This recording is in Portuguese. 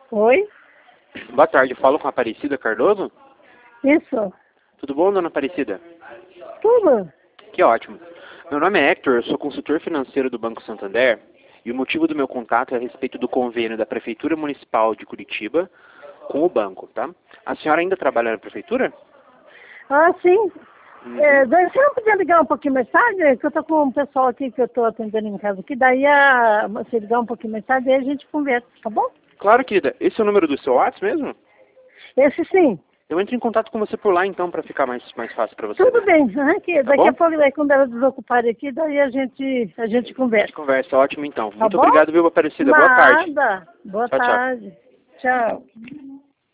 Oi? Boa tarde, eu falo com a Aparecida Cardoso? Isso. Tudo bom, dona Aparecida? Tudo? Que ótimo. Meu nome é Hector, eu sou consultor financeiro do Banco Santander e o motivo do meu contato é a respeito do convênio da Prefeitura Municipal de Curitiba com o banco, tá? A senhora ainda trabalha na Prefeitura? Ah, sim. Uhum. Você não podia ligar um pouquinho mais tarde? Que eu tô com um pessoal aqui que eu tô atendendo em casa aqui. Daí, você ligar um pouquinho mais tarde, aí a gente conversa, tá bom? Claro, querida. Esse é o número do seu WhatsApp mesmo? Esse sim. Eu entro em contato com você por lá, então, para ficar mais fácil para você. Tudo bem. Que Tá daqui bom? a pouco, daí, quando elas desocuparem aqui, daí a gente A gente conversa. conversa. Ótimo, então. Tá Muito bom? obrigado, viu, Aparecida? Boa tarde. Nada. Boa Tchau, tchau. tarde. Tchau.